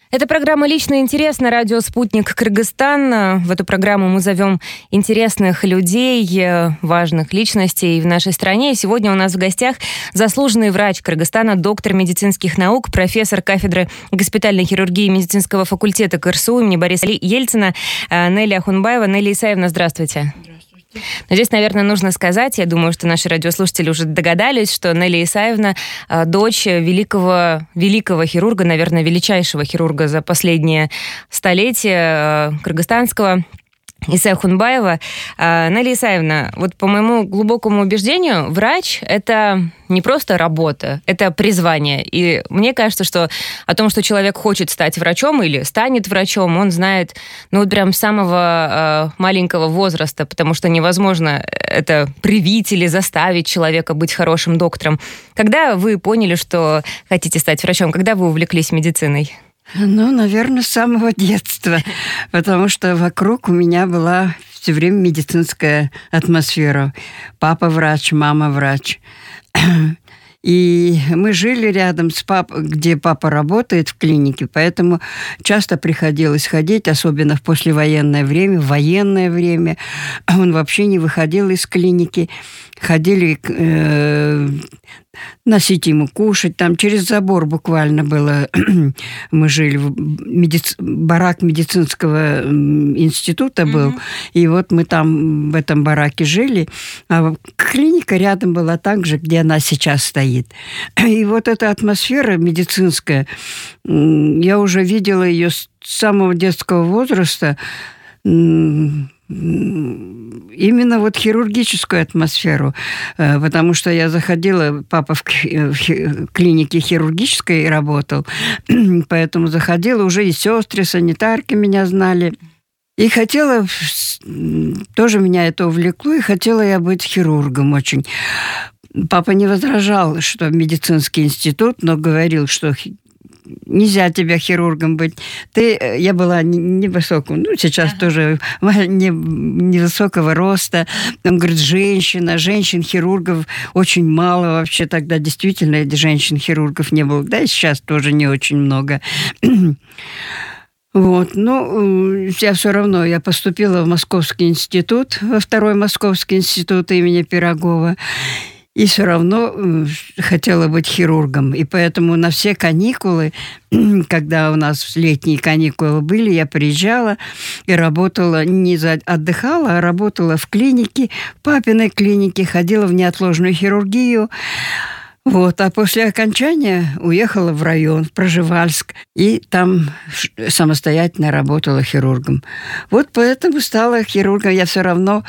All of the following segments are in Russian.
Это программа «Лично интерес» на радио «Спутник Кыргызстан». В эту программу мы зовем интересных людей, важных личностей в нашей стране. И сегодня у нас в гостях заслуженный врач Кыргызстана, доктор медицинских наук, профессор кафедры госпитальной хирургии медицинского факультета КРСУ имени Бориса Ельцина Нелли Ахунбаева. Нелли Исаевна, здравствуйте. Но здесь, наверное, нужно сказать, я думаю, что наши радиослушатели уже догадались, что Нелли Исаевна – дочь великого хирурга, наверное, величайшего хирурга за последнее столетие кыргызстанского, Иса Ахунбаева. Нелли Исаевна, вот по моему глубокому убеждению, врач – это не просто работа, это призвание. И мне кажется, что о том, что человек хочет стать врачом или станет врачом, он знает, прям с самого маленького возраста, потому что невозможно это привить или заставить человека быть хорошим доктором. Когда вы поняли, что хотите стать врачом? Когда вы увлеклись медициной? Наверное, с самого детства, потому что вокруг у меня была все время медицинская атмосфера. Папа врач, мама врач. И мы жили рядом с папой, где папа работает в клинике, поэтому часто приходилось ходить, особенно в послевоенное время, в военное время. Он вообще не выходил из клиники. Ходили носить ему кушать. Там через забор буквально было. Мы жили, барак медицинского института был. И вот мы там в этом бараке жили. А клиника рядом была так же, где она сейчас стоит. И вот эта атмосфера медицинская, я уже видела ее с самого детского возраста, именно вот хирургическую атмосферу, потому что я заходила, папа в клинике хирургической работал, поэтому заходила, уже и сестры, санитарки меня знали. И хотела, тоже меня это увлекло, и хотела я быть хирургом очень. Папа не возражал, что медицинский институт, но говорил, что нельзя тебе хирургом быть. Я была невысокого, сейчас тоже невысокого роста. Он говорит, женщин-хирургов очень мало вообще тогда. Действительно, женщин-хирургов не было. Да и сейчас тоже не очень много. Вот, я все равно, я поступила в Московский институт, во второй Московский институт имени Пирогова. И все равно хотела быть хирургом. И поэтому на все каникулы, когда у нас летние каникулы были, я приезжала и работала, отдыхала, а работала в клинике, папиной клинике, ходила в неотложную хирургию. Вот, а после окончания уехала в район, в Проживальск, и там самостоятельно работала хирургом. Вот поэтому стала хирургом. Я все равно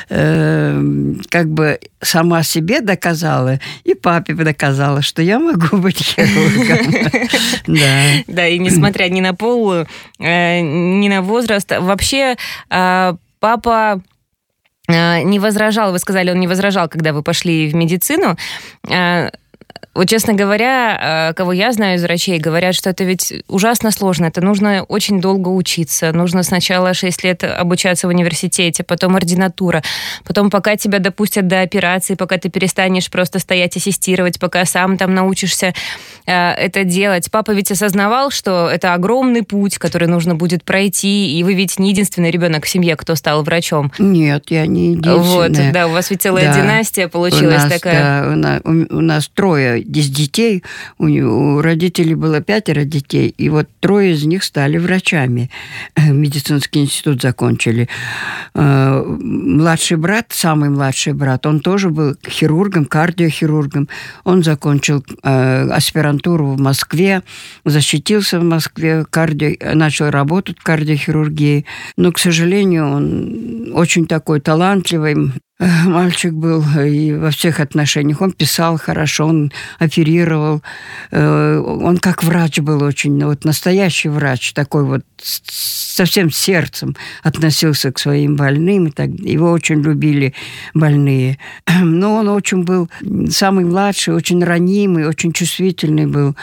сама себе доказала, и папе доказала, что я могу быть хирургом. Да, и несмотря ни на пол, ни на возраст, вообще папа не возражал, вы сказали, он не возражал, когда вы пошли в медицину. Вот, честно говоря, кого я знаю из врачей, говорят, что это ведь ужасно сложно. Это нужно очень долго учиться. Нужно сначала 6 лет обучаться в университете, потом ординатура. Потом, пока тебя допустят до операции, пока ты перестанешь просто стоять ассистировать, пока сам там научишься это делать. Папа ведь осознавал, что это огромный путь, который нужно будет пройти. И вы ведь не единственный ребенок в семье, кто стал врачом. Нет, я не единственная. Вот, да, у вас ведь целая династия получилась такая. Да, у нас 3 из детей, у родителей было 5 детей, и вот 3 из них стали врачами. Медицинский институт закончили. Младший брат, самый младший брат, он тоже был хирургом, кардиохирургом. Он закончил аспирантуру в Москве, защитился в Москве, начал работать в кардиохирургии. Но, к сожалению, он очень такой талантливый мальчик был и во всех отношениях. Он писал хорошо, он оперировал. Он как врач был очень, настоящий врач, такой вот со всем сердцем относился к своим больным. И так. Его очень любили больные. Но он очень был самый младший, очень ранимый, очень чувствительный был.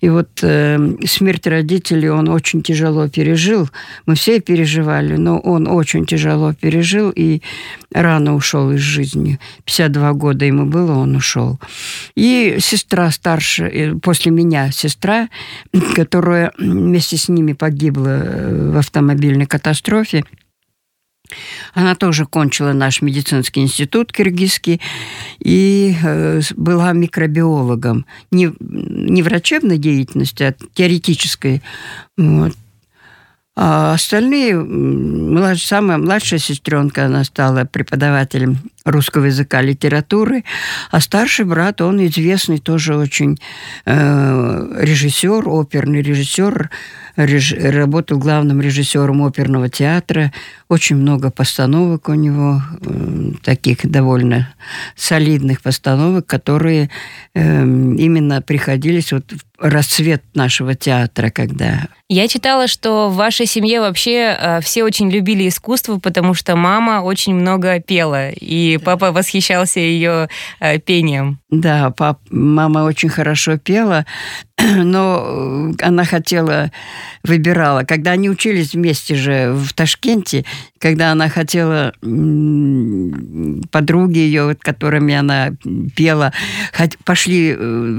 И вот смерть родителей он очень тяжело пережил. Мы все переживали, но он очень тяжело пережил и рано ушел из жизни. 52 года ему было, он ушел. И сестра старшая, после меня сестра, которая вместе с ними погибла в автомобильной катастрофе, она тоже кончила наш медицинский институт киргизский и была микробиологом. Не врачебной деятельности, а теоретической. Вот. А остальные, самая младшая сестренка, она стала преподавателем русского языка, литературы, а старший брат, он известный тоже очень режиссер, оперный режиссер, работал главным режиссером оперного театра, очень много постановок у него, таких довольно солидных постановок, которые именно приходились вот в расцвет нашего театра, когда... Я читала, что в вашей семье вообще все очень любили искусство, потому что мама очень много пела, и папа восхищался ее пением. Да, мама очень хорошо пела, но она выбирала. Когда они учились вместе же в Ташкенте, когда она хотела, подруги ее, которыми она пела, пошли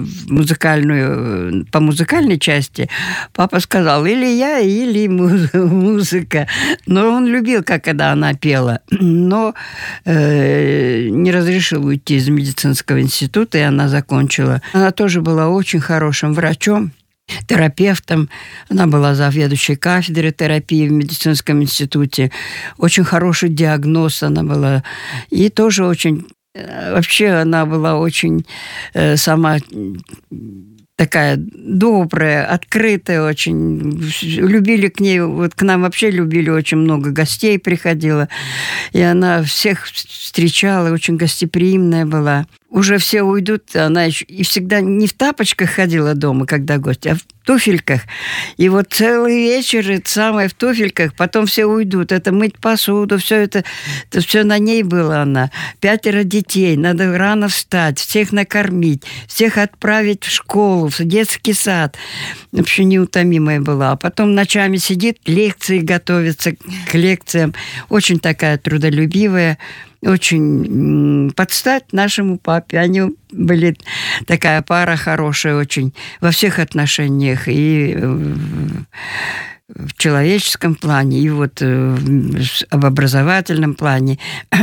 по музыкальной части, папа сказал, или я, или музыка. Но он любил, когда она пела, но не разрешил уйти из медицинского института, и она закончила. Она тоже была очень хорошим врачом, терапевтом. Она была заведующей кафедрой терапии в медицинском институте. Очень хороший диагноз она была. И тоже очень... Вообще она была очень сама... такая добрая, открытая очень. Любили к ней, вот к нам вообще любили, очень много гостей приходило. И она всех встречала, очень гостеприимная была. Уже все уйдут, она еще и всегда не в тапочках ходила дома, когда гости, а в туфельках. И вот целый вечер это самое в туфельках, потом все уйдут. Это мыть посуду, это все на ней было она. 5 детей, надо рано встать, всех накормить, всех отправить в школу, в детский сад. Вообще неутомимая была. А потом ночами сидит, лекции готовится к лекциям. Очень такая трудолюбивая, очень под стать нашему папе. Они были такая пара хорошая очень во всех отношениях. И в человеческом плане, и вот в образовательном плане.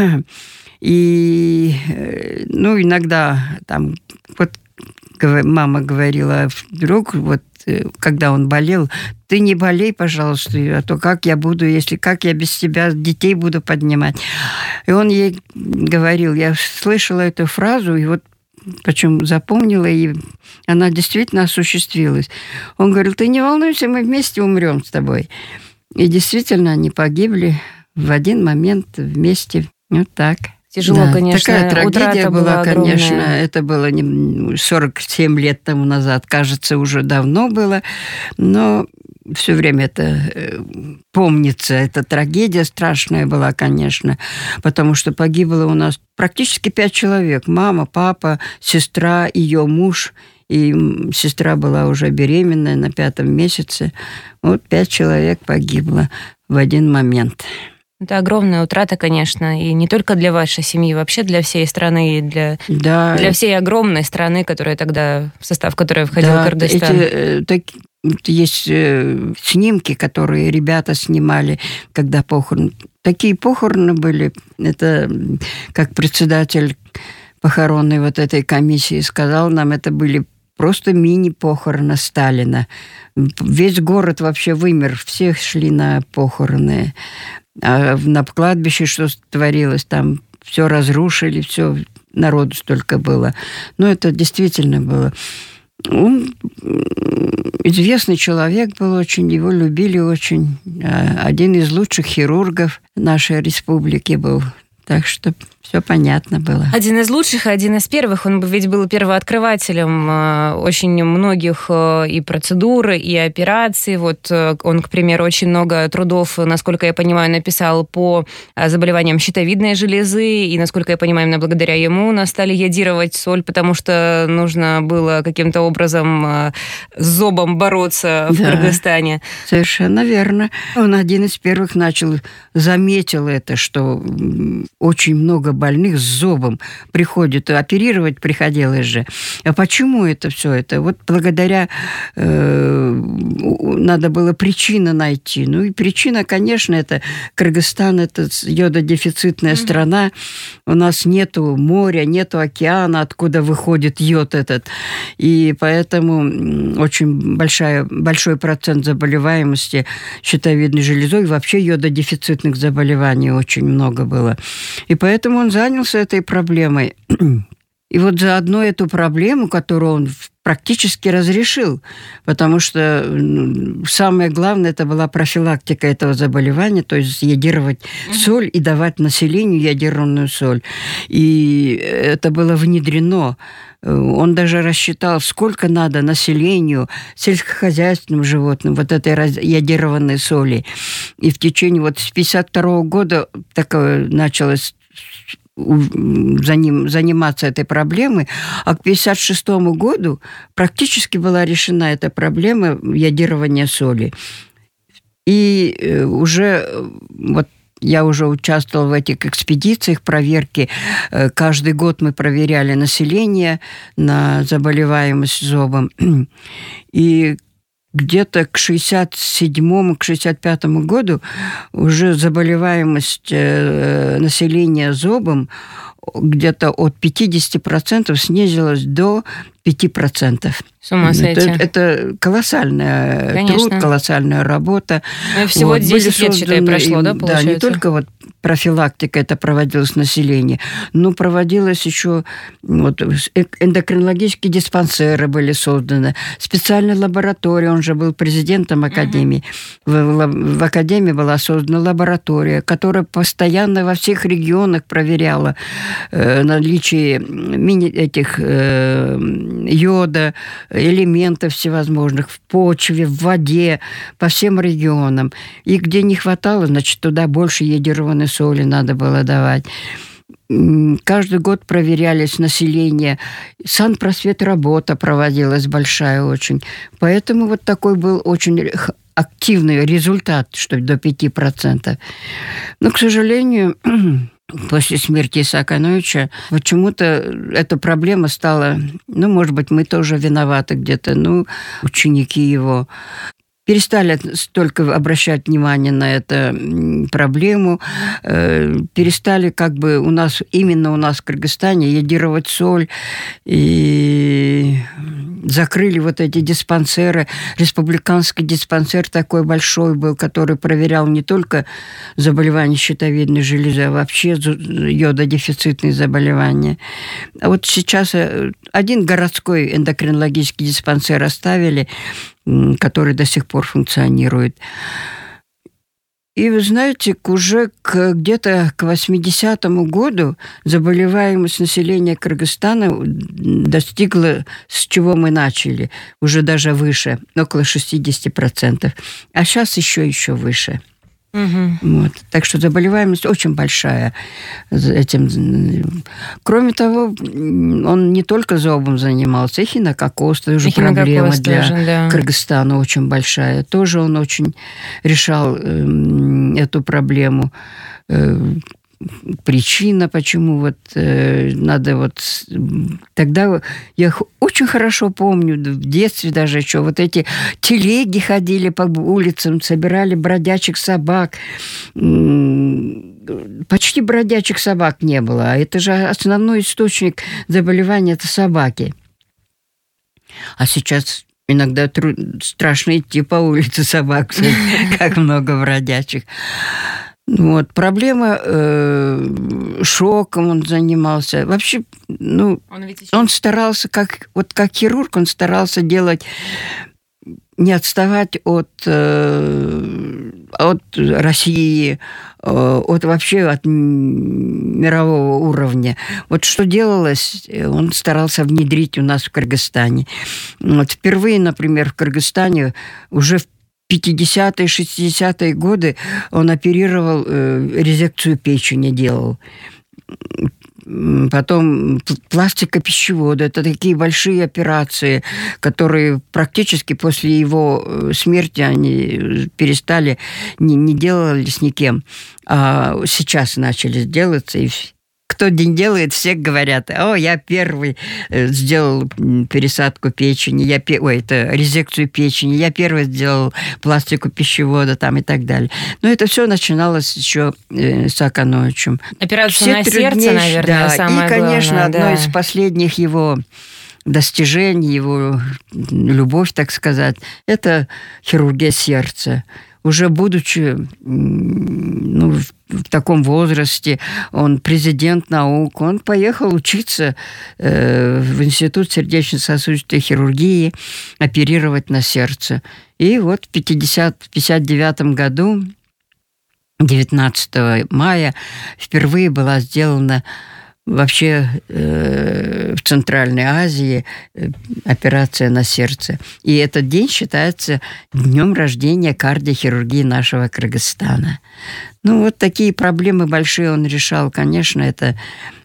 И, иногда там, вот мама говорила, вдруг, когда он болел, ты не болей, пожалуйста, а то как я без тебя детей буду поднимать. И он ей говорил, я слышала эту фразу, и вот почему запомнила, и она действительно осуществилась. Он говорил, ты не волнуйся, мы вместе умрем с тобой. И действительно, они погибли в один момент вместе. Вот так. Тяжело, да, конечно. Такая трагедия была, конечно. Это было 47 лет тому назад, кажется, уже давно было. Но все время это помнится. Эта трагедия страшная была, конечно, потому что погибло у нас практически 5 человек. Мама, папа, сестра, ее муж. И сестра была уже беременная на 5-м месяце. Вот 5 человек погибло в один момент. Это огромная утрата, конечно, и не только для вашей семьи, вообще для всей страны, и для всей огромной страны, в состав которой входил Кыргызстан. Есть снимки, которые ребята снимали, когда похороны. Такие похороны были. Это как председатель похоронной вот этой комиссии сказал нам, это были просто мини-похороны Сталина. Весь город вообще вымер, всех шли на похороны. А на кладбище что творилось, там все разрушили, все, народу столько было. Но это действительно было. Он известный человек был очень, его любили очень. Один из лучших хирургов нашей республики был. Так что все понятно было. Один из лучших, один из первых. Он ведь был первооткрывателем очень многих и процедур, и операций. Вот он, к примеру, очень много трудов, насколько я понимаю, написал по заболеваниям щитовидной железы. И, насколько я понимаю, именно благодаря ему нас стали йодировать соль, потому что нужно было каким-то образом с зобом бороться в Кыргызстане. Совершенно верно. Он один из первых заметил это, что очень много больных с зобом приходят, оперировать приходилось же. А почему это все это? Вот благодаря надо было причину найти. Ну и причина, конечно, это Кыргызстан, это йододефицитная страна. У нас нету моря, нету океана, откуда выходит йод этот. И поэтому очень большой процент заболеваемости щитовидной железой, вообще йододефицитных заболеваний очень много было. И поэтому он занялся этой проблемой. И вот заодно эту проблему, которую он практически разрешил, потому что самое главное, это была профилактика этого заболевания, то есть йодировать соль и давать населению йодированную соль. И это было внедрено. Он даже рассчитал, сколько надо населению, сельскохозяйственным животным, вот этой йодированной соли. И в течение с 1952 года такое началось заниматься этой проблемой, а к 1956 году практически была решена эта проблема йодирования соли. И уже я уже участвовала в этих экспедициях, проверки. Каждый год мы проверяли население на заболеваемость зобом. И где-то к 1967-му, к 1965 году уже заболеваемость населения зобом где-то от 50% снизилась до 5%. С ума сойти. Это колоссальный труд, колоссальная работа. Ну, всего 10 лет, считай, прошло, да, получается? Да, не только профилактика это проводилась в населении, но проводилось еще эндокринологические диспансеры были созданы, специальная лаборатория, он же был президентом Академии. В Академии была создана лаборатория, которая постоянно во всех регионах проверяла наличие этих йода, элементов всевозможных в почве, в воде, по всем регионам. И где не хватало, значит, туда больше йодированной соли надо было давать. Каждый год проверялись население. Санпросветработа проводилась большая очень. Поэтому такой был очень активный результат, что до 5%. Но, к сожалению, после смерти Исаака Ановича почему-то эта проблема стала, может быть, мы тоже виноваты где-то, ученики его перестали столько обращать внимание на эту проблему, перестали у нас в Кыргызстане йодировать соль, и закрыли эти диспансеры. Республиканский диспансер такой большой был, который проверял не только заболевания щитовидной железы, а вообще йододефицитные заболевания. А сейчас один городской эндокринологический диспансер оставили, который до сих пор функционирует. И вы знаете, уже где-то к 80-му году заболеваемость населения Кыргызстана достигла, с чего мы начали, уже даже выше, около 60%. А сейчас еще выше. Угу. Так что заболеваемость очень большая этим. Кроме того, он не только зобом занимался, эхинококоз, это уже проблема для Кыргызстана очень большая. Тоже он очень решал эту проблему. Причина, почему надо Тогда я очень хорошо помню, в детстве даже еще, эти телеги ходили по улицам, собирали бродячих собак. Почти бродячих собак не было. А это же основной источник заболевания – это собаки. А сейчас иногда страшно идти по улице собак, как много бродячих. Проблема шоком он занимался. Вообще, он старался, как хирург, он старался делать, не отставать от от России, от вообще от мирового уровня. Вот что делалось, он старался внедрить у нас в Кыргызстане. Вот впервые, например, в Кыргызстане уже в 50-е, 60-е годы он оперировал, резекцию печени делал. Потом пластика пищевода. Это такие большие операции, которые практически после его смерти они перестали, не делались никем. А сейчас начали делаться, и кто день делает, все говорят: о, я первый сделал пересадку печени, это резекцию печени, я первый сделал пластику пищевода там, и так далее. Но это все начиналось еще с Акановичем. Операция на сердце, наверное, да. самое главное. И, конечно, главное, одно из последних его достижений, его любовь, так сказать, это хирургия сердца. Уже будучи в таком возрасте, он президент наук, он поехал учиться в Институт сердечно-сосудистой хирургии, оперировать на сердце. И вот в 1959 году, 19 мая, впервые была сделана вообще в Центральной Азии операция на сердце. И этот день считается днем рождения кардиохирургии нашего Кыргызстана. Вот такие проблемы большие он решал. Конечно, это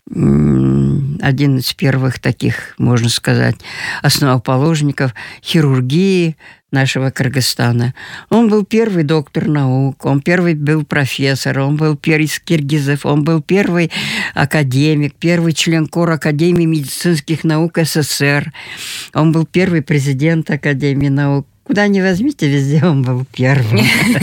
один из первых таких, можно сказать, основоположников хирургии нашего Кыргызстана. Он был первый доктор наук, он первый был профессор, он был первый из киргизов, он был первый академик, первый член Кор Академии медицинских наук СССР, он был первый президент Академии наук. Куда ни возьмите, везде он был первым.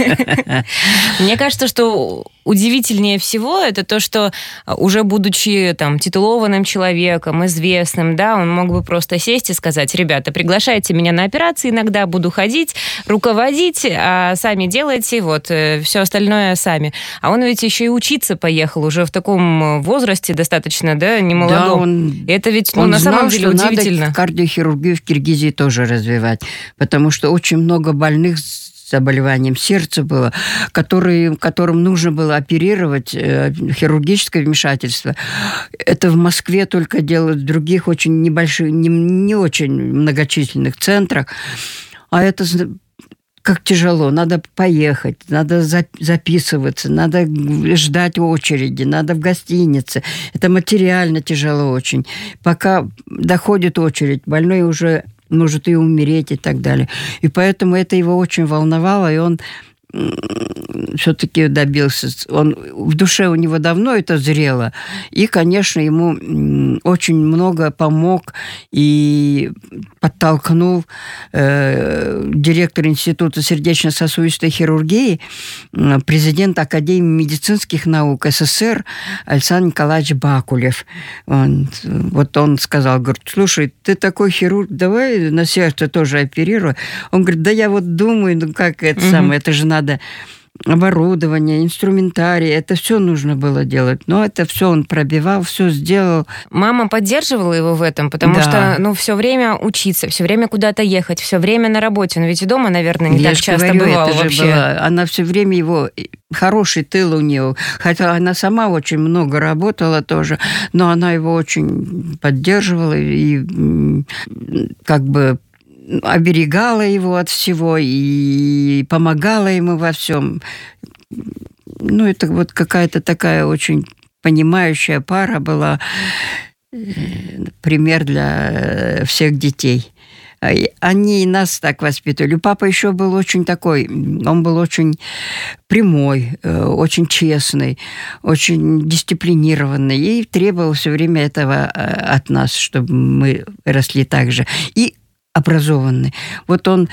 Мне кажется, что удивительнее всего это то, что уже будучи титулованным человеком, известным, да, он мог бы просто сесть и сказать: ребята, приглашайте меня на операции, иногда буду ходить, руководить, а сами делайте все остальное сами. А он ведь еще и учиться поехал уже в таком возрасте достаточно, да, немолодом. Да, это ведь на самом деле удивительно. Надо кардиохирургию в Киргизии тоже развивать, потому что очень много больных с заболеванием сердца было, которым нужно было оперировать, хирургическое вмешательство. Это в Москве только делают, в других очень небольших, не очень многочисленных центрах. А это как тяжело. Надо поехать, надо записываться, надо ждать очереди, надо в гостинице. Это материально тяжело очень. Пока доходит очередь, больной уже может и умереть, и так далее. И поэтому это его очень волновало, и он все-таки добился. В душе у него давно это зрело. И, конечно, ему очень много помог и подтолкнул директор Института сердечно-сосудистой хирургии, президент Академии медицинских наук СССР Александр Николаевич Бакулев. Он сказал, говорит: слушай, ты такой хирург, давай на сердце тоже оперируй. Он говорит: да я думаю, как это самое, это же надо оборудование, инструментарий, это все нужно было делать. Но это все он пробивал, все сделал. Мама поддерживала его в этом, потому что все время учиться, все время куда-то ехать, все время на работе. Но ведь и дома, наверное, не так часто бывало вообще. Она все время его... Хороший тыл у нее. Хотя она сама очень много работала тоже, но она его очень поддерживала и оберегала его от всего и помогала ему во всем. Это какая-то такая очень понимающая пара была, пример для всех детей. Они нас так воспитывали. Папа еще был очень такой, он был очень прямой, очень честный, очень дисциплинированный и требовал все время этого от нас, чтобы мы росли так же. И образованный. Он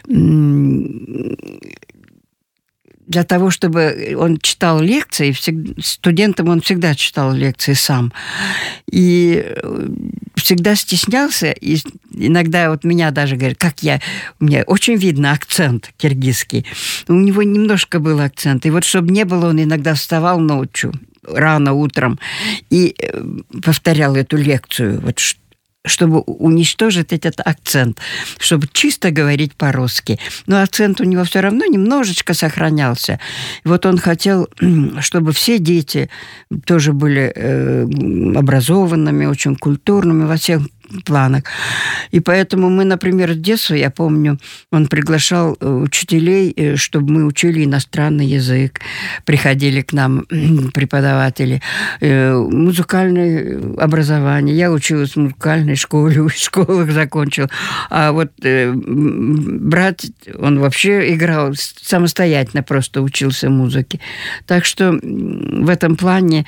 для того, чтобы он читал лекции, студентам он всегда читал лекции сам. И всегда стеснялся. И иногда меня даже говорят, у меня очень видно акцент киргизский. У него немножко был акцент. И чтобы не было, он иногда вставал ночью, рано утром, и повторял эту лекцию. чтобы уничтожить этот акцент, чтобы чисто говорить по-русски. Но акцент у него все равно немножечко сохранялся. И вот он хотел, чтобы все дети тоже были образованными, очень культурными во всех планах. И поэтому мы, например, с детства, я помню, он приглашал учителей, чтобы мы учили иностранный язык. Приходили к нам преподаватели. Музыкальное образование. Я училась в музыкальной школе, в школах закончила. А вот брат, он вообще играл самостоятельно, просто учился музыке. Так что в этом плане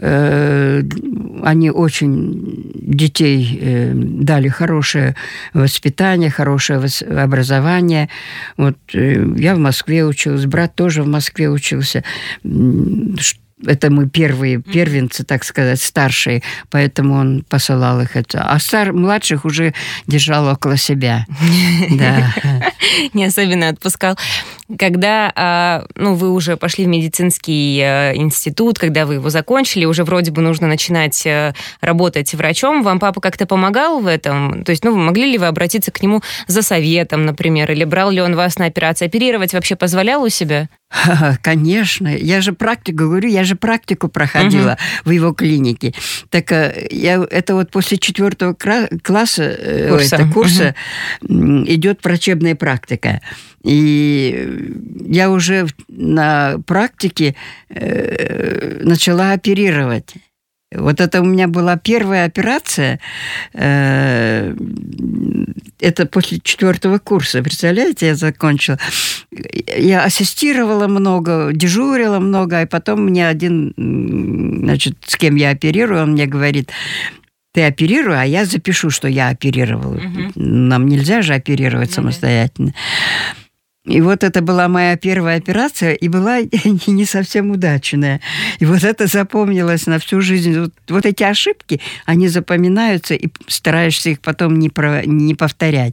они очень детей дали хорошее воспитание, хорошее образование. Вот я в Москве училась, брат тоже в Москве учился. Это мы первые первенцы, так сказать, старшие, поэтому он посылал их это. А младших уже держал около себя. Да. Не особенно отпускал. Когда вы уже пошли в медицинский институт, когда вы его закончили, уже вроде бы нужно начинать работать врачом, вам папа как-то помогал в этом? То есть, могли ли вы обратиться к нему за советом, например, или брал ли он вас на операцию? Оперировать вообще позволял у себя? Конечно. Я же практику проходила в его клинике. Так это вот после 4 класса курса идет врачебная практика. И я уже на практике начала оперировать. Вот это у меня была первая операция. Это после 4 курса. Представляете, я закончила. Я ассистировала много, дежурила много, и потом мне один, с кем я оперирую, он мне говорит: ты оперируй, а я запишу, что я оперировала. Нам нельзя же оперировать самостоятельно. И вот это была моя первая операция, и была не совсем удачная. И вот это запомнилось на всю жизнь. Вот эти ошибки, они запоминаются, и стараешься их потом не повторять.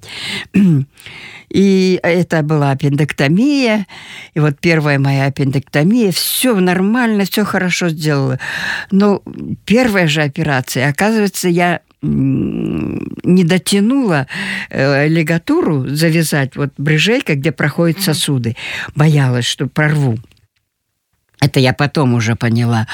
И это была аппендэктомия. И вот первая моя аппендэктомия. Все нормально, все хорошо сделала. Но первая же операция, оказывается, я не дотянула лигатуру завязать, вот брыжейка, где проходят сосуды. Боялась, что прорву. Это я потом уже поняла.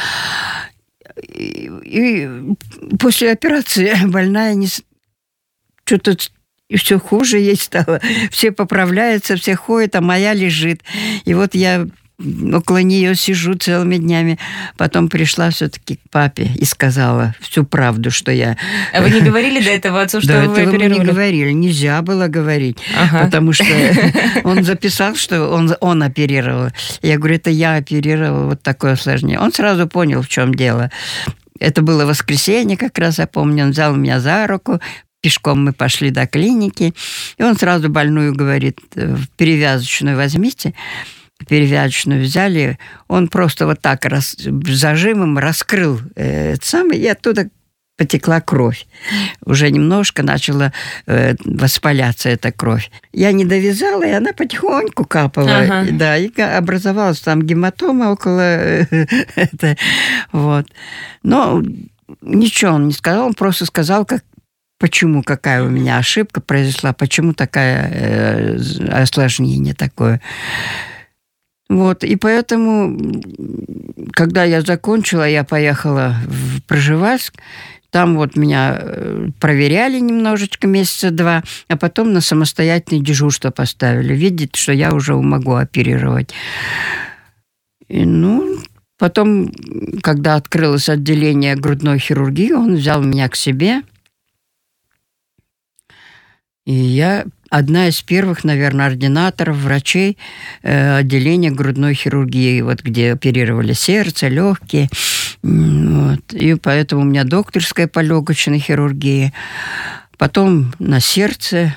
И после операции больная что-то все хуже ей стало. Все поправляются, все ходят, а моя лежит. И вот я около нее сижу целыми днями. Потом пришла все-таки к папе и сказала всю правду, что я... А вы не говорили до этого отцу, что вы оперировали? Да, этого мы не говорили. Нельзя было говорить. Потому что он записал, что он оперировал. Я говорю, это я оперировал, вот такое осложнение. Он сразу понял, в чем дело. Это было воскресенье как раз, я помню. Он взял меня за руку. Пешком мы пошли до клиники. И он сразу больную говорит: перевязочную возьмите. Перевязочную взяли, он просто вот так зажимом раскрыл и оттуда потекла кровь. Уже немножко начала воспаляться эта кровь. Я не довязала, и она потихоньку капала. Да, и образовалась там гематома около... Вот. Но ничего он не сказал, он просто сказал, почему, какая у меня ошибка произошла, почему такое осложнение такое. Вот, и поэтому, когда я закончила, я поехала в Пржевальск, там вот меня проверяли немножечко, месяца 2, а потом на самостоятельное дежурство поставили. Видите, что я уже могу оперировать. И, потом, когда открылось отделение грудной хирургии, он взял меня к себе. И я одна из первых, наверное, ординаторов, врачей отделения грудной хирургии, вот где оперировали сердце, легкие. Вот. И поэтому у меня докторская по легочной хирургии. Потом на сердце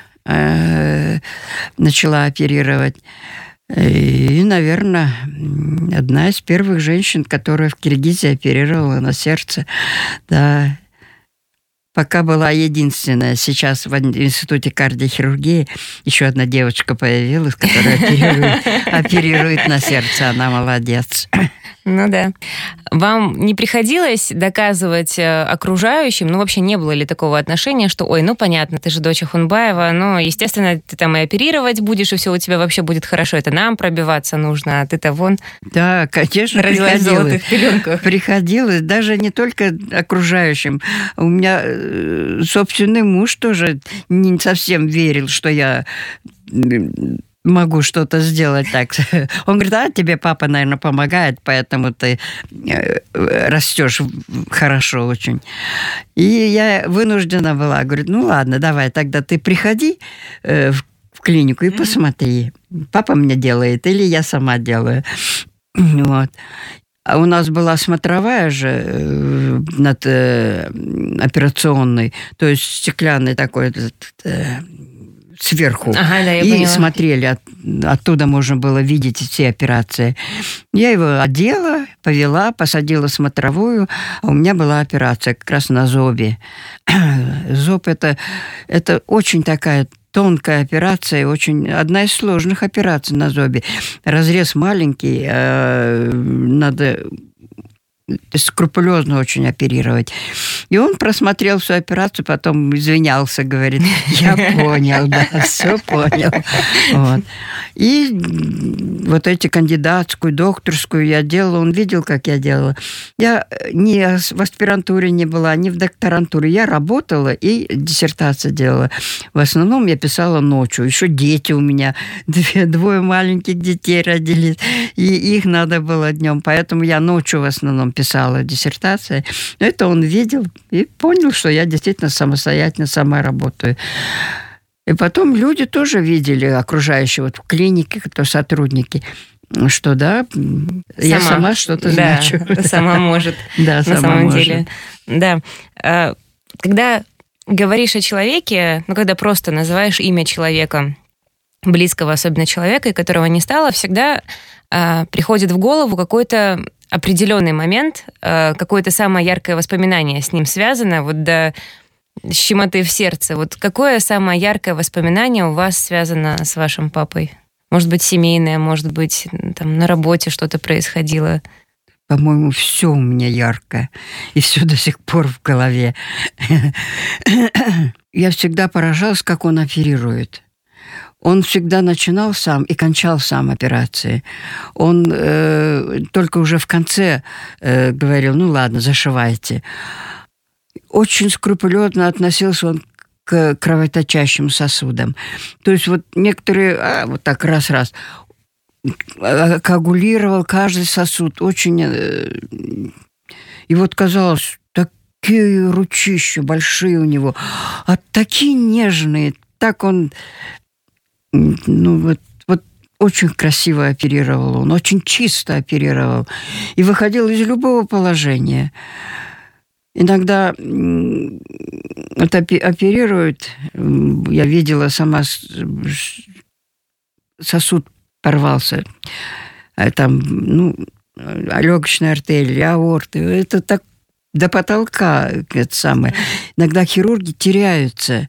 начала оперировать. И, наверное, одна из первых женщин, которая в Киргизии оперировала на сердце. Да. Пока была единственная. Сейчас в институте кардиохирургии еще одна девочка появилась, которая оперирует на сердце. Она молодец. Ну да. Вам не приходилось доказывать окружающим, вообще не было ли такого отношения, что, понятно, ты же дочь Ахунбаева, естественно, ты там и оперировать будешь, и все у тебя вообще будет хорошо, это нам пробиваться нужно, а ты-то вон... Да, конечно, родилась в золотых пеленках. Приходилось, даже не только окружающим. У меня собственный муж тоже не совсем верил, что я могу что-то сделать так. Он говорит, тебе папа, наверное, помогает, поэтому ты растешь хорошо очень. И я вынуждена была, говорит, ладно, давай, тогда ты приходи в клинику и посмотри, папа мне делает или я сама делаю. Вот. А у нас была смотровая же над операционной, то есть стеклянный такой сверху. Я и поняла. Смотрели, оттуда можно было видеть все операции. Я его одела, повела, посадила смотровую, а у меня была операция как раз на зобе. Зоб это очень такая тонкая операция, одна из сложных операций на зобе. Разрез маленький, надо скрупулезно очень оперировать. И он просмотрел всю операцию, потом извинялся, говорит, я понял, да, все понял. Вот. И вот эти кандидатскую, докторскую я делала, он видел, как я делала. Я ни в аспирантуре не была, ни в докторантуре. Я работала и диссертацию делала. В основном я писала ночью. Еще дети у меня, двое маленьких детей родились, и их надо было днем. Поэтому я ночью в основном писала диссертацию. Это он видел и понял, что я действительно самостоятельно сама работаю. И потом люди тоже видели, окружающие в клинике, кто сотрудники, что я сама что-то значу. Сама может. Да, на самом деле. Да. Когда говоришь о человеке, когда просто называешь имя человека, близкого особенно человека, и которого не стало, всегда приходит в голову какой-то определенный момент, какое-то самое яркое воспоминание с ним связано, до щемоты в сердце. Какое самое яркое воспоминание у вас связано с вашим папой? Может быть, семейное, может быть, там на работе что-то происходило? По-моему, все у меня яркое, и все до сих пор в голове. Я всегда поражалась, как он оперирует. Он всегда начинал сам и кончал сам операции. Он только уже в конце говорил, ладно, зашивайте. Очень скрупулезно относился он к кровоточащим сосудам. То есть некоторые так раз-раз коагулировал каждый сосуд. Очень... И казалось, такие ручища большие у него, а такие нежные. Так он... очень красиво оперировал он, очень чисто оперировал. И выходил из любого положения. Иногда оперируют, я видела сама, сосуд порвался, легочная артерия, аорты, это так до потолка, это самое. Иногда хирурги теряются,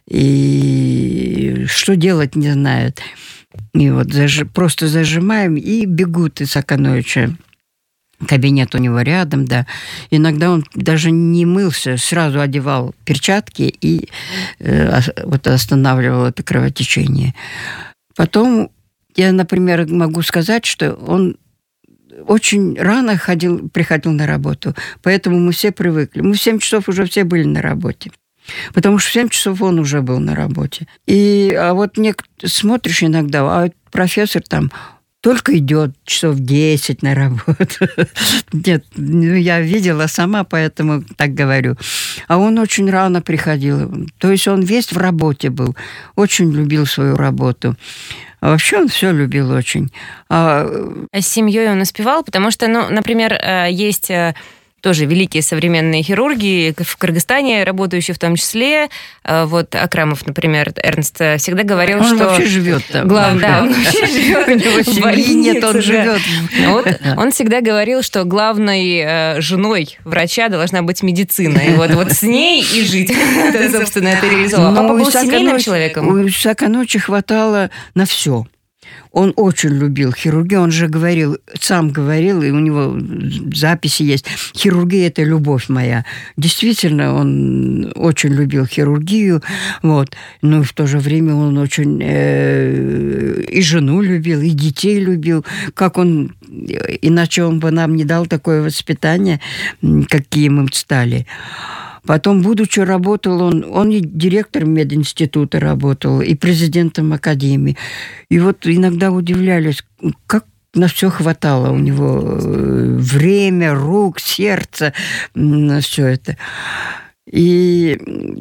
и что делать не знают. И просто зажимаем и бегут из Акановича. Кабинет у него рядом, да. Иногда он даже не мылся, сразу одевал перчатки и останавливал это кровотечение. Потом я, например, могу сказать, что он очень рано приходил на работу, поэтому мы все привыкли. Мы в 7 часов уже все были на работе. Потому что в 7 часов он уже был на работе. Смотришь иногда, а профессор там только идет часов 10 на работу. Нет, я видела сама, поэтому так говорю. А он очень рано приходил. То есть он весь в работе был. Очень любил свою работу. А вообще он все любил очень. А с семьей он успевал? Потому что, например, есть... тоже великие современные хирурги в Кыргызстане, работающие в том числе. Акрамов, например, Эрнст, всегда говорил, он что... Он вообще живет там. Да, он вообще живет. У него семьи нет, он живет. Он всегда говорил, что главной женой врача должна быть медицина. И с ней и жить. Собственно, это реализовал. Папа был семейным человеком. У Саканучи хватало на все. Он очень любил хирургию, он же говорил, сам говорил, и у него записи есть. Хирургия – это любовь моя. Действительно, он очень любил хирургию, вот. Но в то же время он очень и жену любил, и детей любил. Как он, иначе он бы нам не дал такое воспитание, какие мы стали. Потом, будучи, работал он и директором мединститута работал, и президентом академии. И вот иногда удивлялись, как на все хватало у него время, рук, сердца, все это. И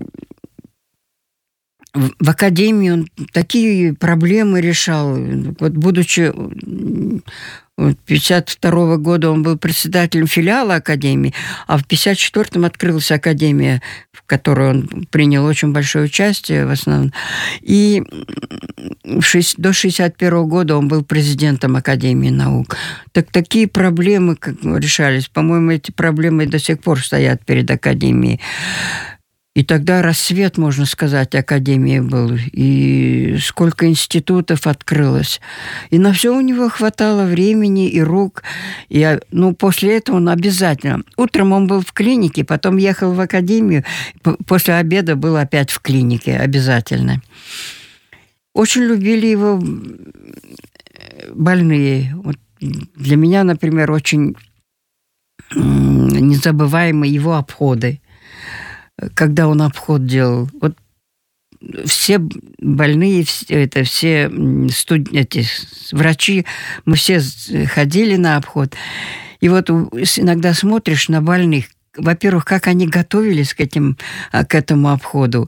в академии он такие проблемы решал. Вот, будучи... 1952 года он был председателем филиала академии, а в 1954 открылась академия, в которой он принял очень большое участие в основном. И до 1961 года он был президентом Академии наук. Так такие проблемы решались. По-моему, эти проблемы до сих пор стоят перед академией. И тогда расцвет, можно сказать, академии был. И сколько институтов открылось. И на все у него хватало времени и рук. И, после этого он обязательно... Утром он был в клинике, потом ехал в академию. После обеда был опять в клинике обязательно. Очень любили его больные. Вот для меня, например, очень незабываемы его обходы. Когда он обход делал, вот все больные, все врачи, мы все ходили на обход. И вот иногда смотришь на больных, во-первых, как они готовились к этому обходу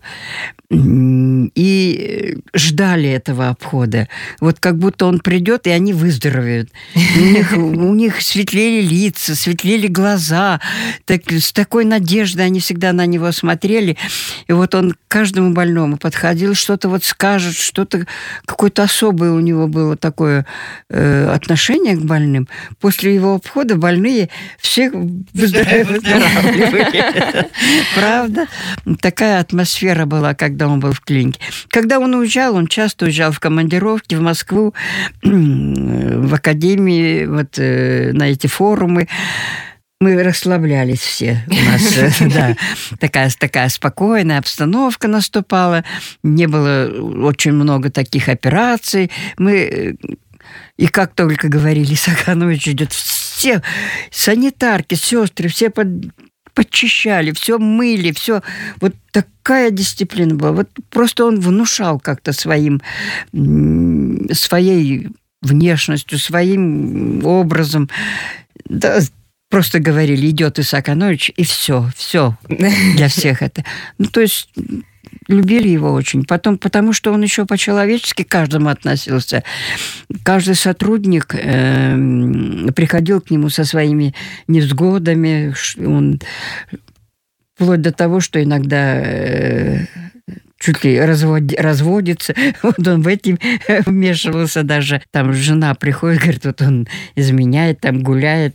и ждали этого обхода. Вот как будто он придет, и они выздоровеют. У них светлели лица, светлели глаза. С такой надеждой они всегда на него смотрели. И вот он к каждому больному подходил, что-то вот скажет, что-то, какое-то особое у него было такое отношение к больным. После его обхода больные все выздоравливали. Правда? Такая атмосфера была, когда он был в клинике. Когда он уезжал, он часто уезжал в командировки в Москву, в академии, вот на эти форумы. Мы расслаблялись все. У нас такая спокойная обстановка наступала. Не было очень много таких операций. И как только говорили, Саханович идет, все санитарки, сестры, все подчищали, все мыли, все. Вот такая дисциплина была. Вот просто он внушал как-то своей внешностью, своим образом. Да, просто говорили, идет Исаак Анонович, и все для всех это. То есть любили его очень. Потом, потому что он еще по-человечески к каждому относился. Каждый сотрудник приходил к нему со своими невзгодами. Он, вплоть до того, что иногда чуть ли разводится. Вот он в этом вмешивался даже. Там жена приходит, говорит, вот он изменяет, там гуляет.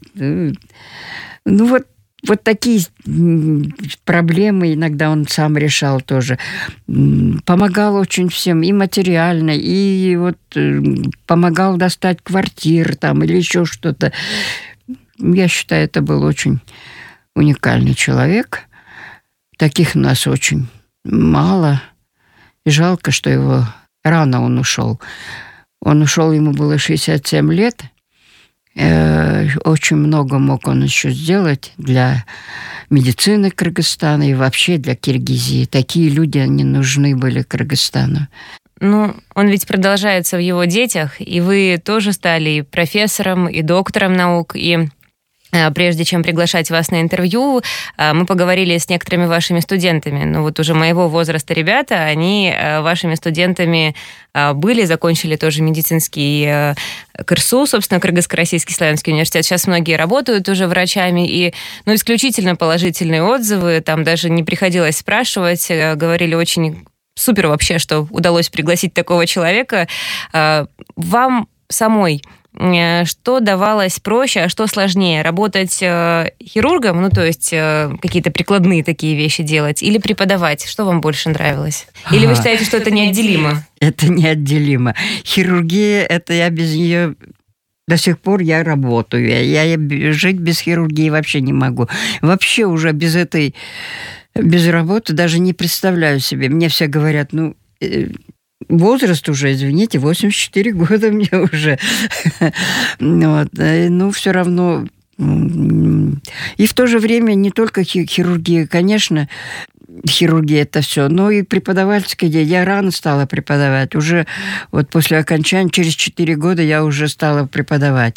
Вот такие проблемы иногда он сам решал тоже. Помогал очень всем, и материально, и вот помогал достать квартиры там или еще что-то. Я считаю, это был очень уникальный человек. Таких у нас очень мало. И жалко, что рано он ушел. Он ушел, ему было 67 лет. Очень много мог он еще сделать для медицины Кыргызстана и вообще для Киргизии. Такие люди, они нужны были Кыргызстану. Он ведь продолжается в его детях, и вы тоже стали и профессором, и доктором наук, и прежде чем приглашать вас на интервью, мы поговорили с некоторыми вашими студентами. Вот уже моего возраста ребята, они вашими студентами были, закончили тоже медицинский КРСУ, собственно, Кыргызско-Российский славянский университет. Сейчас многие работают уже врачами, и исключительно положительные отзывы. Там даже не приходилось спрашивать, говорили очень супер вообще, что удалось пригласить такого человека. Вам самой что давалось проще, а что сложнее? Работать хирургом, то есть какие-то прикладные такие вещи делать, или преподавать? Что вам больше нравилось? Или вы считаете, что это неотделимо? Это неотделимо. Хирургия, это я без нее... До сих пор я работаю. Я жить без хирургии вообще не могу. Вообще уже без работы даже не представляю себе. Мне все говорят, возраст уже, извините, 84 года мне уже. Все равно... И в то же время не только хирургия, конечно, хирургия это все, но и преподавательская деятельность. Я рано стала преподавать. Уже после окончания, через 4 года я уже стала преподавать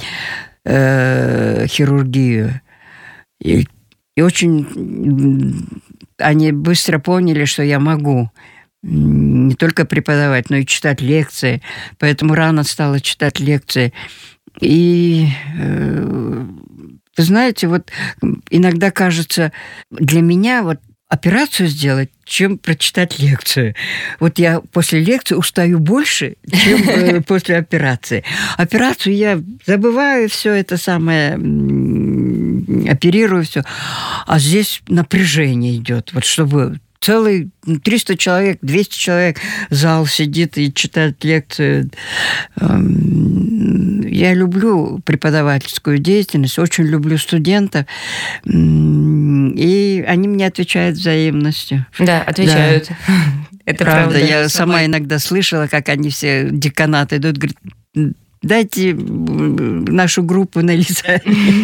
хирургию. И очень они быстро поняли, что я могу не только преподавать, но и читать лекции. Поэтому рано стала читать лекции. И вы знаете, иногда кажется, для меня операцию сделать, чем прочитать лекцию. Я после лекции устаю больше, чем после операции. Операцию я забываю все это самое, оперирую все. А здесь напряжение идет. Чтобы целый 300 человек, 200 человек зал сидит и читает лекцию. Я люблю преподавательскую деятельность, очень люблю студентов, и они мне отвечают взаимностью. Да, отвечают. Да. Это правда. Я сама иногда слышала, как они все, деканаты идут, говорят, дайте нашу группу на лице.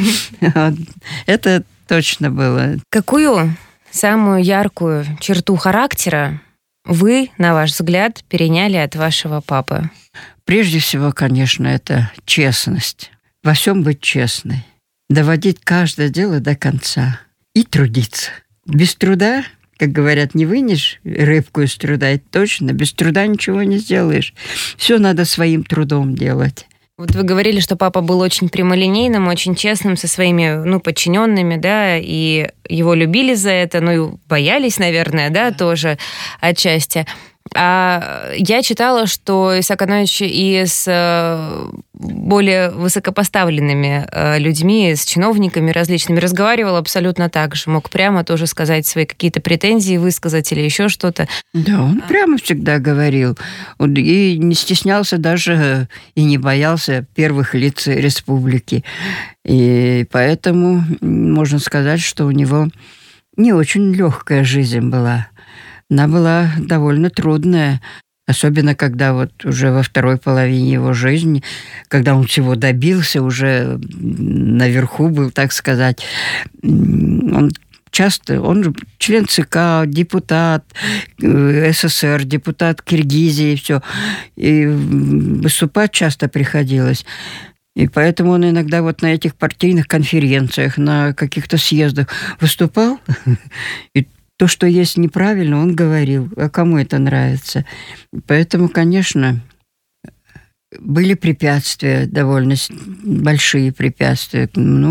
Это точно было. Какую самую яркую черту характера вы, на ваш взгляд, переняли от вашего папы? Прежде всего, конечно, это честность. Во всем быть честной. Доводить каждое дело до конца. И трудиться. Без труда, как говорят, не вынешь рыбку из труда. Это точно. Без труда ничего не сделаешь. Все надо своим трудом делать. Вы говорили, что папа был очень прямолинейным, очень честным со своими подчиненными, да, и его любили за это, и боялись, наверное, да, тоже отчасти. А я читала, что Исаак Анович и с более высокопоставленными людьми, с чиновниками различными разговаривал абсолютно так же. Мог прямо тоже сказать свои какие-то претензии, высказать или еще что-то. Да, он прямо всегда говорил. И не стеснялся даже, и не боялся первых лиц республики. И поэтому можно сказать, что у него не очень легкая жизнь была. Она была довольно трудная, особенно когда уже во второй половине его жизни, когда он всего добился, уже наверху был, так сказать. Он же член ЦК, депутат СССР, депутат Киргизии, все. И выступать часто приходилось. И поэтому он иногда на этих партийных конференциях, на каких-то съездах выступал, и то, что есть неправильно, он говорил, а кому это нравится. Поэтому, конечно, были препятствия, довольно большие препятствия.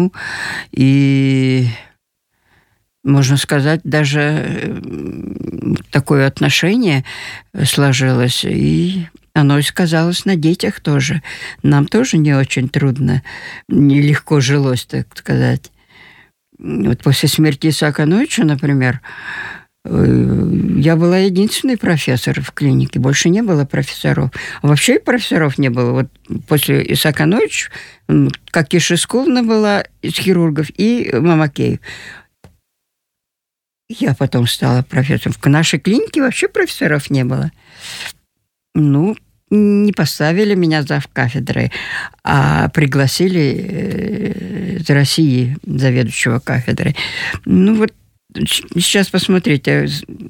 И, можно сказать, даже такое отношение сложилось. И оно сказалось на детях тоже. Нам тоже не очень трудно, нелегко жилось, так сказать. После смерти Исаака Ановича, например, я была единственный профессор в клинике, больше не было профессоров. А вообще и профессоров не было. После Исаака Ановича, как и Шискулна была из хирургов, и Мамакеев. Я потом стала профессором. В нашей клинике вообще профессоров не было. Не поставили меня завкафедрой, а пригласили из России заведующего кафедрой. Сейчас посмотрите,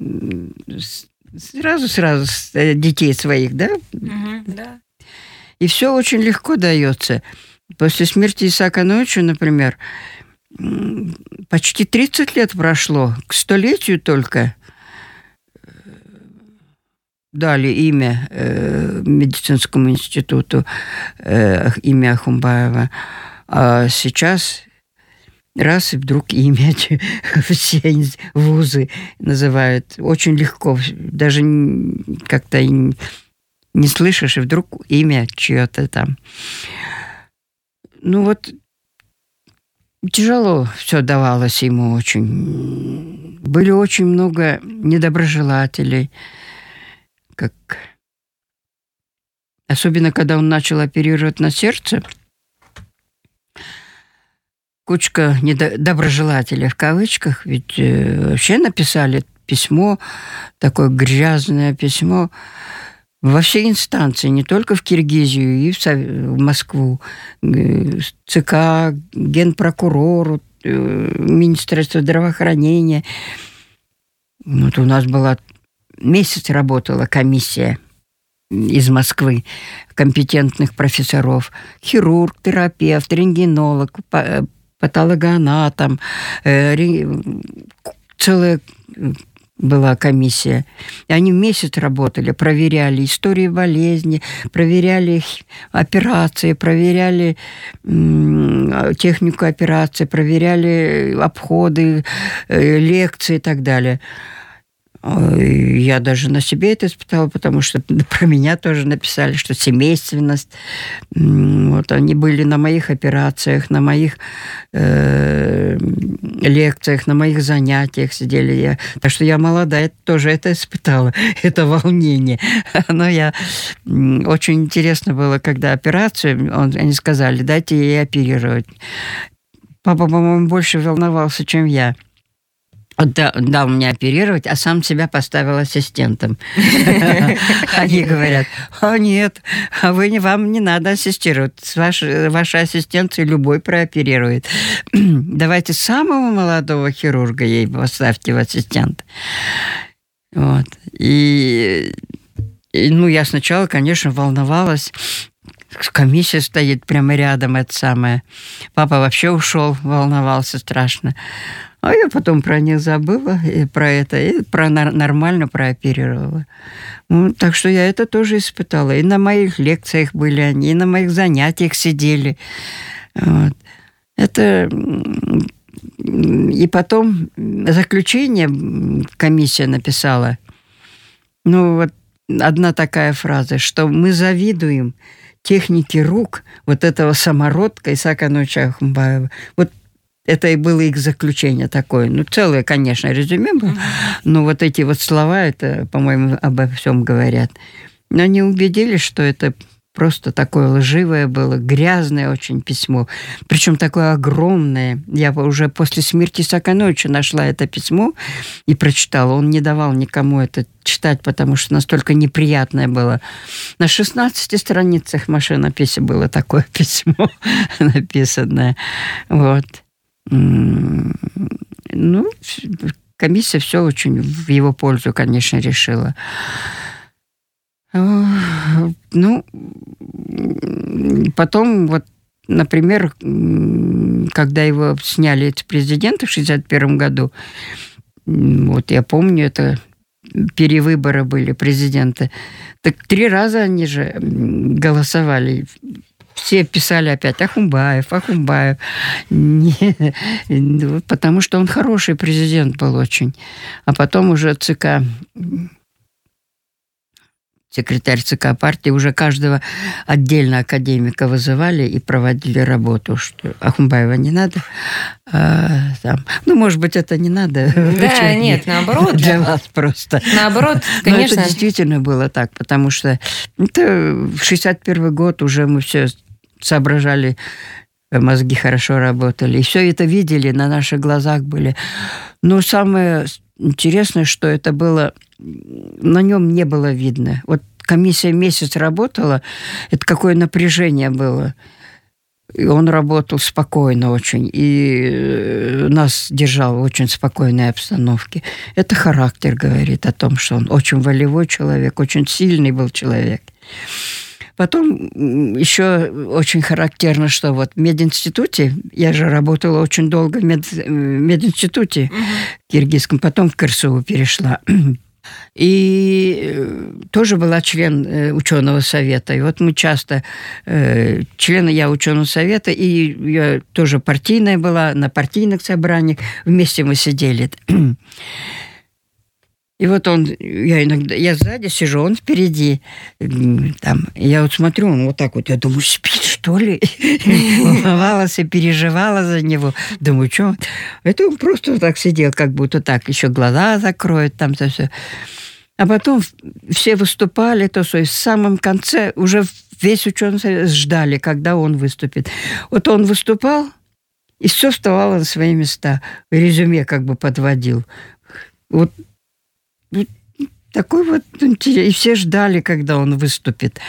сразу детей своих, да? Да. И все очень легко дается. После смерти Исаака Ановича, например, почти 30 лет прошло, к 100-летию только дали имя медицинскому институту, имя Ахунбаева. А сейчас раз и вдруг имя все вузы называют. Очень легко. Даже как-то не слышишь, и вдруг имя чье-то там. Ну вот, тяжело все давалось ему очень. Были очень много недоброжелателей, особенно когда он начал оперировать на сердце. Кучка недоброжелателей в кавычках, ведь вообще написали письмо, такое грязное письмо, во все инстанции, не только в Киргизию, и в Москву, ЦК, Генпрокурору, Министерство здравоохранения. Вот у нас была месяц работала комиссия из Москвы компетентных профессоров, хирург, терапевт, рентгенолог, патологоанатом, целая была комиссия. И они месяц работали, проверяли истории болезни, проверяли операции, проверяли технику операции, проверяли обходы, лекции и так далее. Я даже на себе это испытала, потому что про меня тоже написали, что семейственность. Вот они были на моих операциях, на моих лекциях, на моих занятиях сидели. Так что я молодая, тоже это испытала, это волнение. Но очень интересно было, когда операцию, они сказали, дайте ей оперировать. Папа, по-моему, больше волновался, чем я. Дал мне оперировать, а сам себя поставил ассистентом. Они говорят, нет, вам не надо ассистировать. Ваша ассистенция любой прооперирует. Давайте самого молодого хирурга ей поставьте в ассистент. Вот. И я сначала, конечно, волновалась. Комиссия стоит прямо рядом, это самое. Папа вообще ушел, волновался страшно. А я потом про них забыла, и про это, и нормально прооперировала. Так что я это тоже испытала. И на моих лекциях были они, и на моих занятиях сидели. Вот. Это... И потом заключение комиссия написала. Одна такая фраза, что мы завидуем технике рук вот этого самородка Исаака Ановича Ахунбаева. Вот это и было их заключение такое. Целое, конечно, резюме было. Но вот эти вот слова, это, по-моему, обо всем говорят. Но они убедились, что это просто такое лживое было, грязное очень письмо. Причем такое огромное. Я уже после смерти Исаака Ановича нашла это письмо и прочитала. Он не давал никому это читать, потому что настолько неприятное было. На 16 страницах машинописи было такое письмо написанное. Вот. Комиссия все очень в его пользу, конечно, решила. Потом, например, когда его сняли вице-президента в 1961 году, я помню, это перевыборы были президента, так 3 раза они же голосовали. Все писали опять Ахунбаев. Потому что он хороший президент был очень. А потом уже ЦК, секретарь ЦК партии, уже каждого отдельно академика вызывали и проводили работу, что Ахунбаева не надо. Может быть, это не надо. Да, нет, наоборот. Для вас просто. Наоборот, конечно. Но это действительно было так, потому что это в 1961 год уже мы все соображали, мозги хорошо работали. И все это видели, на наших глазах были. Но самое интересное, что это было, на нем не было видно. Вот комиссия месяц работала, это какое напряжение было. И он работал спокойно очень, и нас держал в очень спокойной обстановке. Это характер говорит о том, что он очень волевой человек, очень сильный был человек. Потом еще очень характерно, что в мединституте, я же работала очень долго в мединституте киргизском, потом в КРСУ перешла. И тоже была член ученого совета. И мы часто, я ученого совета, и я тоже партийная была, на партийных собраниях, вместе мы сидели. И вот я сзади сижу, он впереди. Там, я вот смотрю, он вот так вот, я думаю, спит, что ли? Волновалась и переживала за него. Думаю, что? Это он просто вот так сидел, как будто так, еще глаза закроет, там все. А потом все выступали, то есть в самом конце уже весь ученый совет ждали, когда он выступит. Вот он выступал, и все вставало на свои места. Резюме как бы подводил. Вот такой вот интерес. И все ждали, когда он выступит.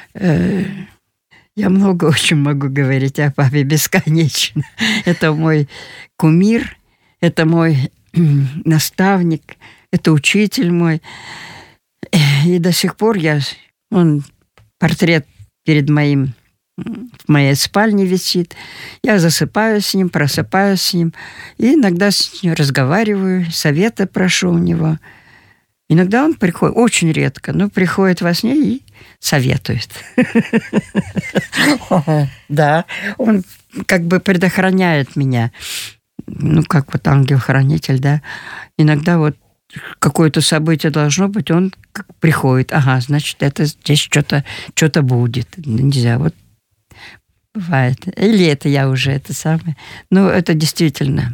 Я много очень могу говорить о папе, бесконечно. Это мой кумир, это мой наставник, это учитель мой. И до сих пор он портрет в моей спальне висит. Я засыпаю с ним, просыпаюсь с ним. И иногда с ним разговариваю, совета прошу у него. Иногда он приходит, очень редко, но приходит во сне и советует. Да, он как бы предохраняет меня. Ну, как вот ангел-хранитель, да. Иногда вот какое-то событие должно быть, он приходит. Ага, значит, это здесь что-то будет. Нельзя, вот бывает. Или это я уже, это самое. Но это действительно...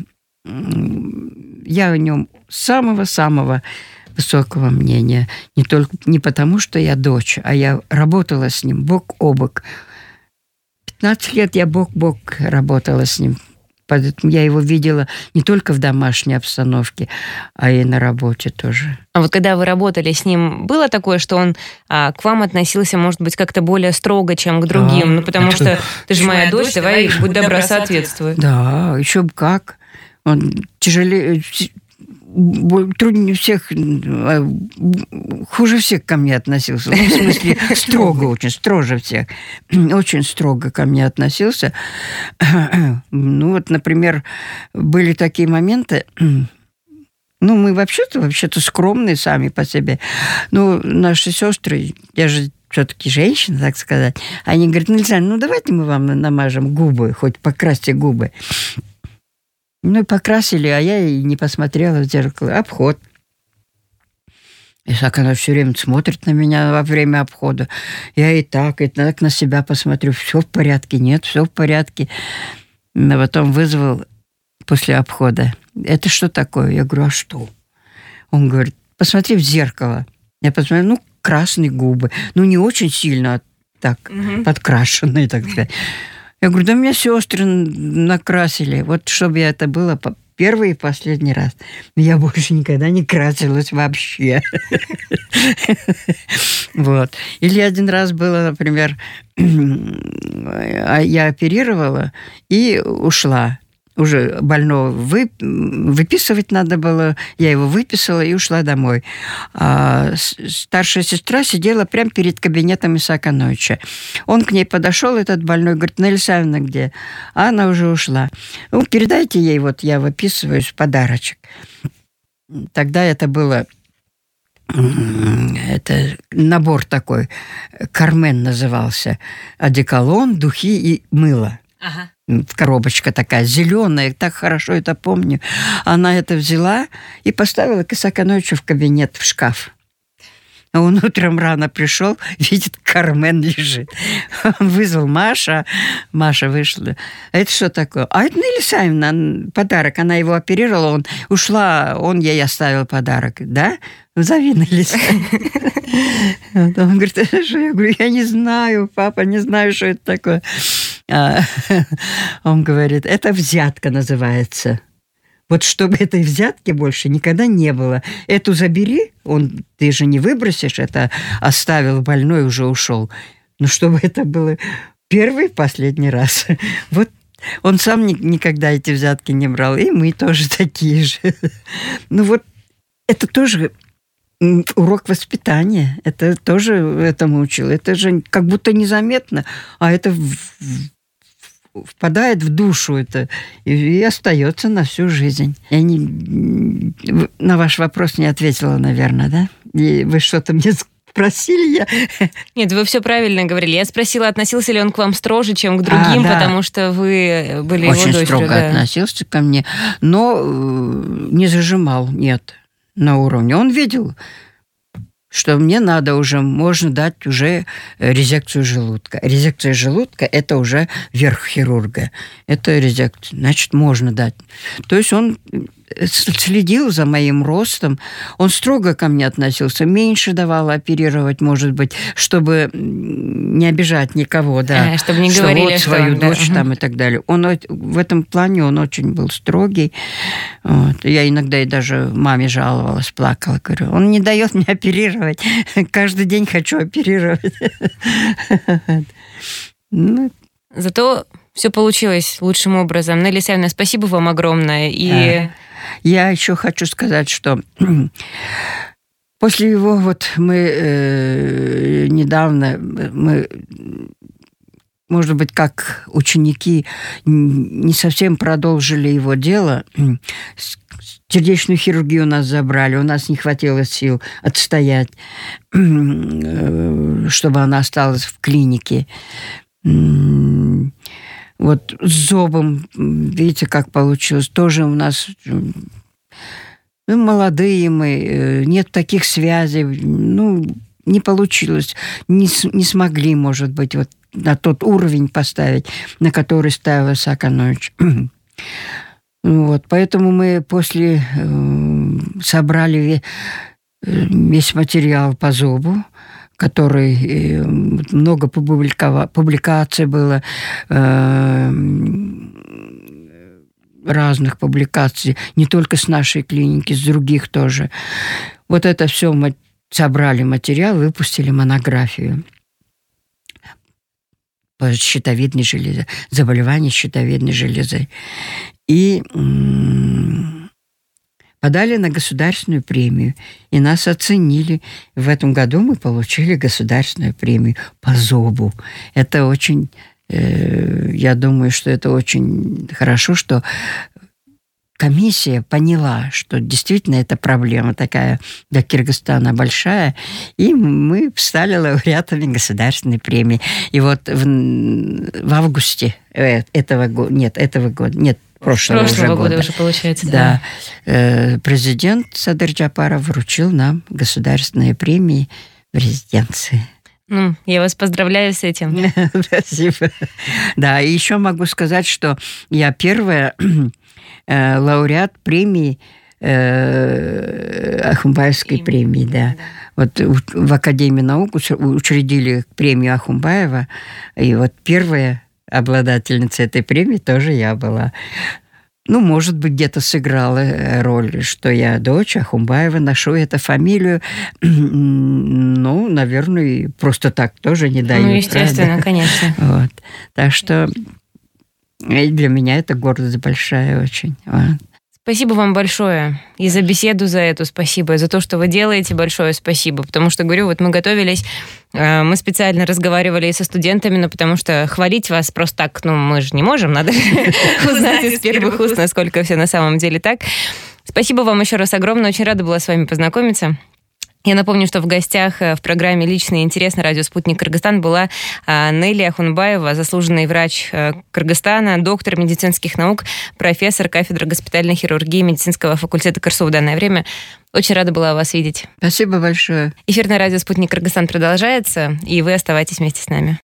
Я о нем самого-самого высокого мнения. Не потому, что я дочь, а я работала с ним бок о бок. 15 лет я бок о бок работала с ним. Поэтому я его видела не только в домашней обстановке, а и на работе тоже. А вот когда вы работали с ним, было такое, что он к вам относился, может быть, как-то более строго, чем к другим? Ну, потому что ты же моя дочь, давай, будь добра, соответствуй. Да, еще бы как. Он тяжелее... труднее всех, хуже всех ко мне относился. Ну, в смысле, строго очень, строже всех. Очень строго ко мне относился. Ну, вот, например, были такие моменты... Ну, мы вообще-то скромные сами по себе. Ну, наши сестры, я же все-таки женщина, так сказать, они говорят, нельзя, ну, давайте мы вам намажем губы, хоть покрасьте губы. Ну, и покрасили, а я и не посмотрела в зеркало. Обход. И так она все время смотрит на меня во время обхода. Я и так на себя посмотрю. Все в порядке? Нет, все в порядке. Но потом вызвал после обхода. Это что такое? Я говорю, а что? Он говорит, посмотри в зеркало. Я посмотрю, ну, красные губы. Ну, не очень сильно так подкрашенные, так сказать. Я говорю, да меня сестры накрасили. Вот чтобы это было первый и последний раз. Я больше никогда не красилась вообще. Вот. Или один раз было, например, я оперировала и ушла. Уже больного выписывать надо было. Я его выписала и ушла домой. А старшая сестра сидела прямо перед кабинетом Исаака Нойча. Он к ней подошел, этот больной, говорит, Нелли Савина где? А она уже ушла. Ну, передайте ей, вот я выписываюсь, подарочек. Тогда это было... Это набор такой. Кармен назывался. Одеколон, духи и мыло. Ага. Коробочка такая зеленая, так хорошо это помню. Она это взяла и поставила к Исааку Нойчу в кабинет, в шкаф. А он утром рано пришел, видит, Кармен лежит. Он вызвал Маша вышла. А это что такое? А это Нелли Савина, подарок. Она его оперировала, он ушла, он ей оставил подарок. Да? Зови Нелли Савина. Он говорит, это что? Я говорю, я не знаю, папа, не знаю, что это такое. Он говорит, это взятка называется. Вот чтобы этой взятки больше никогда не было. Эту забери, ты же не выбросишь, это оставил больной, уже ушел. Но чтобы это было первый и последний раз. Вот он сам никогда эти взятки не брал, и мы тоже такие же. Ну вот это тоже урок воспитания. Это тоже этому учил. Это же как будто незаметно, а это впадает в душу это и остается на всю жизнь. Я на ваш вопрос не ответила, наверное, да? И вы что-то мне спросили? Нет, вы все правильно говорили. Я спросила, относился ли он к вам строже, чем к другим, да. Потому что вы были очень его дочерью. Очень строго относился ко мне, но не зажимал, нет. на уровне. Он видел, что мне надо уже, можно дать уже резекцию желудка. Резекция желудка – это уже верх хирурга. Это резекция, значит, можно дать. То есть он следил за моим ростом, он строго ко мне относился, меньше давал оперировать, может быть, чтобы не обижать никого, да, чтобы не говорили, вот свою дочь там и так далее. Он в этом плане он очень был строгий. Вот. Я иногда и даже маме жаловалась, плакала, говорю, он не дает мне оперировать, каждый день хочу оперировать. Зато все получилось лучшим образом. Нелли Исаевна, спасибо вам огромное. И я еще хочу сказать, что после его мы недавно, может быть, как ученики не совсем продолжили его дело. Сердечную хирургию у нас забрали, у нас не хватило сил отстоять, чтобы она осталась в клинике. Вот с зобом, видите, как получилось. Тоже у нас молодые мы, нет таких связей. Не получилось. Не смогли, может быть, вот на тот уровень поставить, на который ставил Исаак Анонович. Вот, поэтому мы после собрали весь материал по зобу, который много публикаций было, разных публикаций, не только с нашей клиники, с других тоже. Вот это все мы собрали материал, выпустили монографию по щитовидной железе, заболевание щитовидной железы. И подали на государственную премию, и нас оценили. В этом году мы получили государственную премию по зобу. Это очень, я думаю, что это очень хорошо, что комиссия поняла, что действительно эта проблема такая для Кыргызстана большая, и мы стали лауреатами государственной премии. И вот в августе этого года, прошлого года уже получается. Да. Президент Садыр Джапаров вручил нам государственные премии в резиденции. Я вас поздравляю с этим. Спасибо. Да, и еще могу сказать, что я первая лауреат премии, Ахунбаевской премии, да. Вот в Академии наук учредили премию Ахунбаева, и вот первая обладательница этой премии тоже я была. Может быть, где-то сыграла роль, что я дочь Ахунбаева, ношу эту фамилию. Наверное, просто так тоже не дают. Естественно, правда? Конечно. Вот. Так что для меня это гордость большая очень. Вот. Спасибо вам большое и за беседу, за эту спасибо, и за то, что вы делаете, большое спасибо. Потому что, говорю, вот мы готовились, мы специально разговаривали и со студентами, потому что хвалить вас просто так, мы же не можем, надо узнать из первых уст, насколько все на самом деле так. Спасибо вам еще раз огромное, очень рада была с вами познакомиться. Я напомню, что в гостях в программе «Лично и интересно» радио «Спутник Кыргызстан» была Нелли Ахунбаева, заслуженный врач Кыргызстана, доктор медицинских наук, профессор кафедры госпитальной хирургии медицинского факультета КРСУ в данное время. Очень рада была вас видеть. Спасибо большое. Эфир на радио «Спутник Кыргызстан» продолжается, и вы оставайтесь вместе с нами.